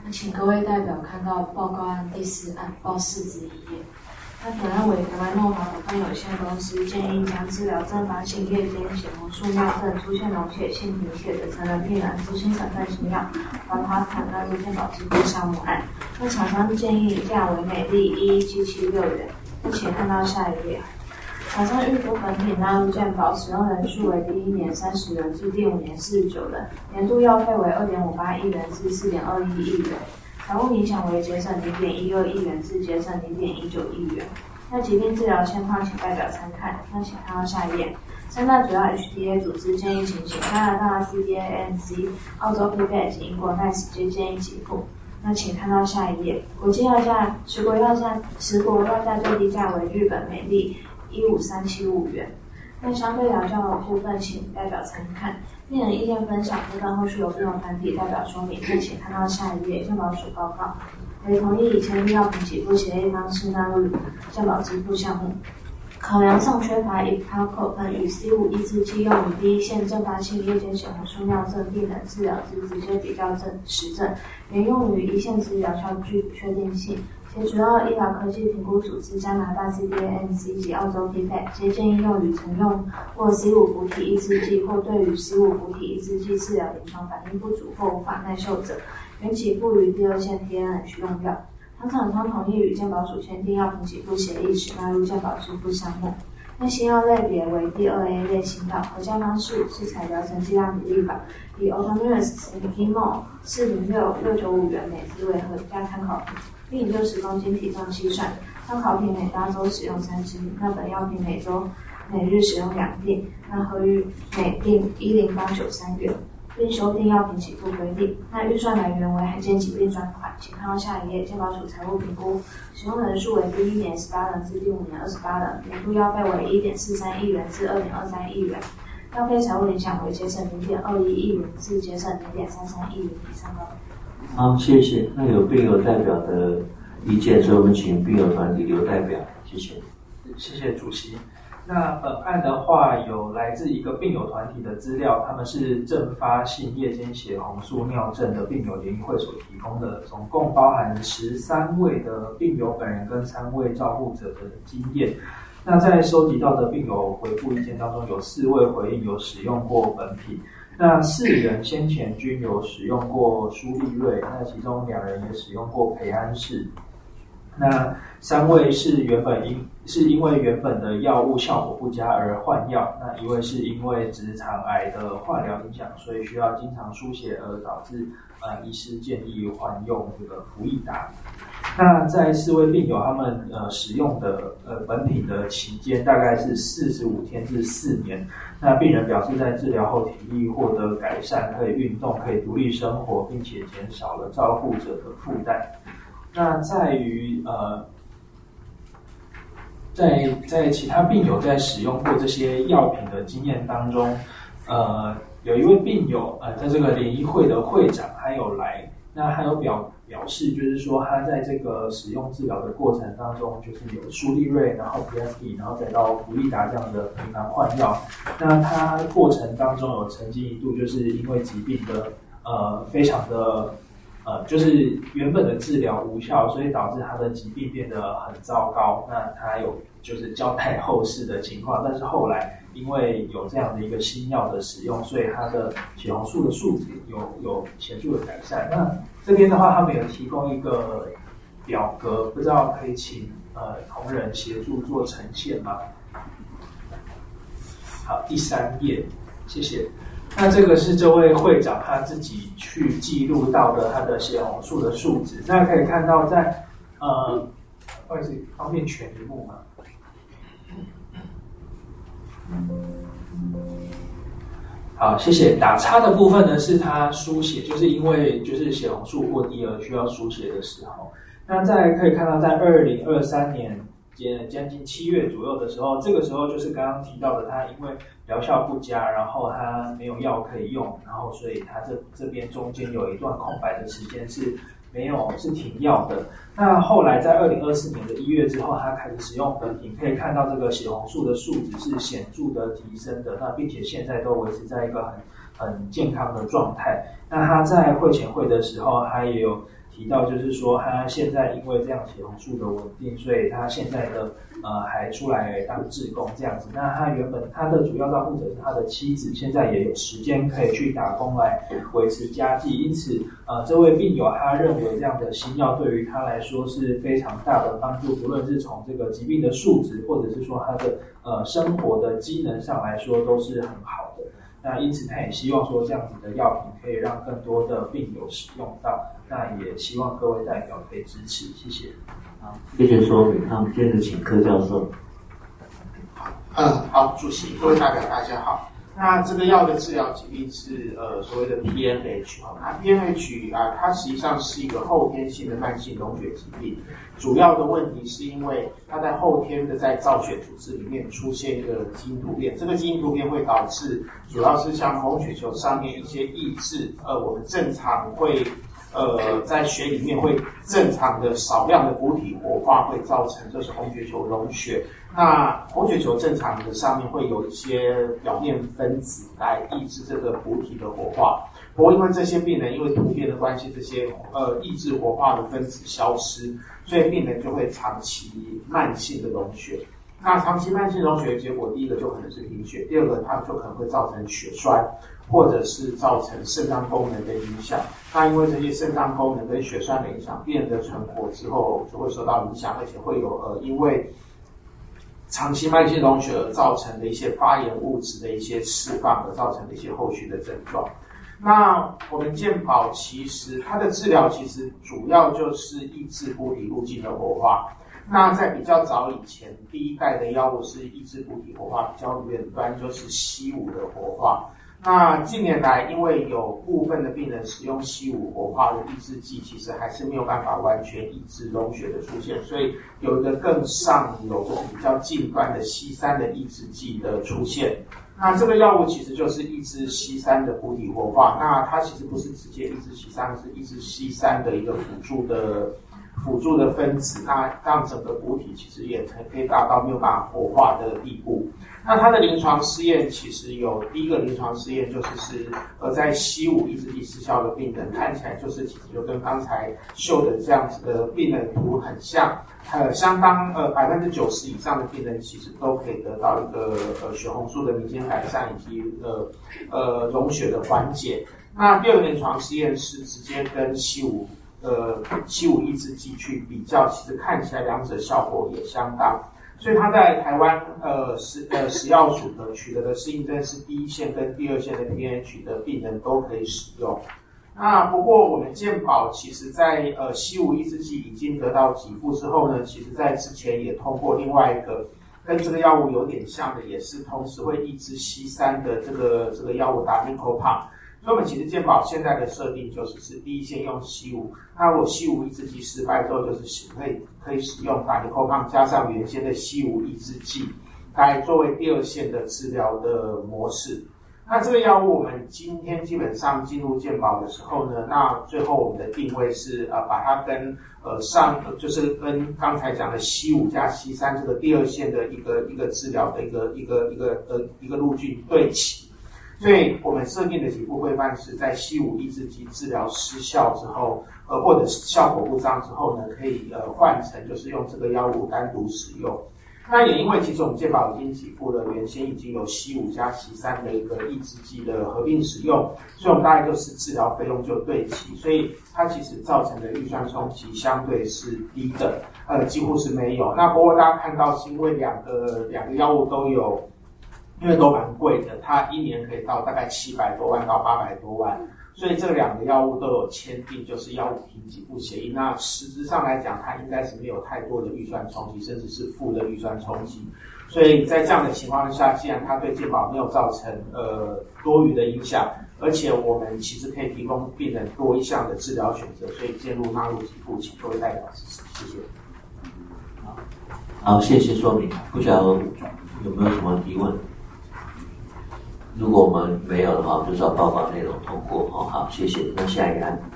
请各位代表看到报告案第4案报4之1页。那本案为台湾诺华股份有限公司建议将治疗正发性夜间血红素尿症出现溶血性贫血的成人病人执行成分新药环华坦纳入健保支付项目案。那厂商建议价为每例11776元。那请看到下一页。厂商预估本品纳入健保使用人数为第1年30人至第5年49人，年度药费为2.58亿元至4.21亿元。财务影响为节省0.12亿元至节省0.19亿元。那疾病治疗现况请代表参看。那请看到下一页。三大主要 HTA 组织建议情形：加拿大 CDA-ANZ、澳洲 PPA 及英国 NICE 皆建议给付。那请看到下一页。国际药价，持国药价最低价为日本每例15375元。那相对疗效的部分，请代表参看。病人意见分享部分后续由病友团体代表说明。那请看到下一页。健保署报告为同意以签订药品给付协议方式纳入健保支付项目。考量上缺乏iptacopan与 C5 抑制剂用于第一线正发性夜间血红素尿症病人治疗之直接比较实证，原用于一线之疗效具不确定性。且主要医疗科技评估组织加拿大 CDA-ANZ 及澳洲 PPA 皆建议用于曾用过 C5 补体抑制剂或对于 C5 补体抑制剂治疗临床反应不足或无法耐受者，原给付于第2线 TNH 用药。当厂商同意与健保署签订药品给付协议时，纳入健保支付项目。那新药类别为第2A 类新药，核价方式是采疗程剂量比例法，以 Ultomiris Epimol 406,695元每支为核价参考品，并以60公斤体重计算，参考品每8周使用3支，那本药品每日使用2锭，那合于每锭10893元。并修订药品给付规定。那预算来源为罕见疾病专款，请看到下一页。健保署财务评估，使用人数为第1年18人至第5年28人，年度药费为1.43亿元至2.23亿元。药费财务影响为节省0.21亿元至节省0.33亿元以上的。 好，谢谢。那有病友代表的意见，所以我们请病友团体留代表，谢谢。 谢谢主席。那本案的话，有来自一个病友团体的资料，他们是正发性夜间血红素尿症的病友联谊会所提供的，总共包含13位的病友本人跟3位照护者的经验。那在收集到的病友回复意见当中，有4位回应有使用过本品，那4人先前均有使用过舒利瑞，那其中2人也使用过培安氏。那3位是因为原本的药物效果不佳而换药，那1位是因为直肠癌的化疗影响，所以需要经常输血而导致医师建议换用这个福益达。那在4位病友他们使用的本品的期间大概是45天至4年。那病人表示在治疗后体力获得改善，可以运动，可以独立生活，并且减少了照护者的负担。那在于在其他病友在使用过这些药品的经验当中，有一位病友在这个联谊会的会长还有来，那还有表示就是说他在这个使用治疗的过程当中，就是有舒利瑞，然后 PSP， 然后再到福利达这样的频繁换药。那他过程当中有曾经一度就是因为疾病的非常的就是原本的治疗无效，所以导致他的疾病变得很糟糕。那他有就是交代后事的情况，但是后来因为有这样的一个新药的使用，所以他的血红素的数值有显著的改善。那这边的话，他们有提供一个表格，不知道可以请同仁协助做呈现吗？好，第3页，谢谢。那这个是这位会长他自己去记录到的他的血红素的数值。那可以看到在不好意思，方便全荧幕吗？好，谢谢。打叉的部分呢是他输血，就是因为就是血红素过低而需要输血的时候。那再可以看到在2023年将近7月左右的时候，这个时候就是刚刚提到的，他因为疗效不佳，然后他没有药可以用，然后所以他这边中间有一段空白的时间是停药的。那后来在2024年的1月之后，他开始使用本品，可以看到这个血红素的数值是显著的提升的，那并且现在都维持在一个很健康的状态。那他在会前会的时候，他也有提到，就是说他现在因为这样血红素的稳定，所以他现在的还出来当志工这样子。那他原本他的主要照顾者是他的妻子，现在也有时间可以去打工来维持家计，因此这位病友他认为这样的新药对于他来说是非常大的帮助，不论是从这个疾病的数值，或者是说他的生活的机能上来说都是很好的。那因此他也希望说这样子的药品可以让更多的病友使用到，那也希望各位代表可以支持，谢谢。 好，谢谢说明。那我们接着请柯教授。 好，主席，各位代表大家好。那这个药的治疗疾病是所谓的 PNH 那 PNH 它实际上是一个后天性的慢性溶血疾病，主要的问题是因为它在后天的在造血组织里面出现一个基因突变，这个基因突变会导致主要是像红血球上面一些抑制我们正常会在血里面会正常的少量的补体活化，会造成就是红血球溶血。那红血球正常的上面会有一些表面分子来抑制这个补体的活化，不过因为这些病人因为突变的关系，这些抑制活化的分子消失，所以病人就会长期慢性的溶血。那长期慢性溶血的结果，第一个就可能是贫血，第二个它就可能会造成血栓，或者是造成肾脏功能的影响。那因为这些肾脏功能跟血栓的影响，病人的存活之后就会受到影响，而且会有因为长期慢性溶血而造成的一些发炎物质的一些释放而造成的一些后续的症状。那我们健保其实它的治疗其实主要就是抑制补体路径的活化。那在比较早以前，第一代的药物是抑制补体活化比较远端，就是硒5的活化。那近年来，因为有部分的病人使用硒5活化的抑制剂，其实还是没有办法完全抑制溶血的出现，所以有一个更上游就是比较近端的硒3的抑制剂的出现。那这个药物其实就是抑制硒3的补体活化，那它其实不是直接抑制硒3，是抑制硒3的一个辅助的分子，那让整个补体其实也可以达到没有办法活化的地步。那它的临床试验其实有第一个临床试验就是在硒5抑制剂失效的病人，看起来就是其实就跟刚才秀的这样子的病人图很像，相当90%以上的病人其实都可以得到一个血红素的明显改善以及溶血的缓解。那第二个临床试验是直接跟硒5抑制剂去比较，其实看起来两者效果也相当。所以他在台湾食药署的取得的适应症是第一线跟第二线的 PNH 的病人都可以使用。那不过我们健保其实在硒5抑制剂已经得到给付之后呢，其实在之前也通过另外一个跟这个药物有点像的，也是同时会抑制硒3的这个药物打Danicopan。所以我们其实健保现在的设定就是第一线用硒5，那如果硒5抑制剂失败之后，就是可以使用Danicopan加上原先的硒5抑制剂来作为第二线的治疗的模式。那这个药物我们今天基本上进入健保的时候呢，那最后我们的定位是把它跟就是跟刚才讲的硒5加硒3这个第二线的一个治疗的一个路径对齐。所以我们设定的给付规范是在硒5抑制剂治疗失效之后，或者是效果不彰之后呢，可以换成就是用这个药物单独使用。那也因为其实我们健保已经给付了，原先已经有硒5加硒3的一个抑制剂的合并使用，所以我们大概就是治疗费用就对齐，所以它其实造成的预算冲击相对是低的，几乎是没有。那不过大家看到是因为两个药物都有。因为都蛮贵的，它一年可以到大概700多万到800多万，所以这两个药物都有签订就是药物评给付协议。那实质上来讲，它应该是没有太多的预算冲击，甚至是负的预算冲击。所以在这样的情况下，既然它对健保没有造成多余的影响，而且我们其实可以提供病人多一项的治疗选择，所以介入纳入给付，请各位代表支持，谢谢。 好，谢谢说明。不晓得有没有什么提问？如果我们没有的话，我们就照报告内容通过。好，谢谢。那下一个案。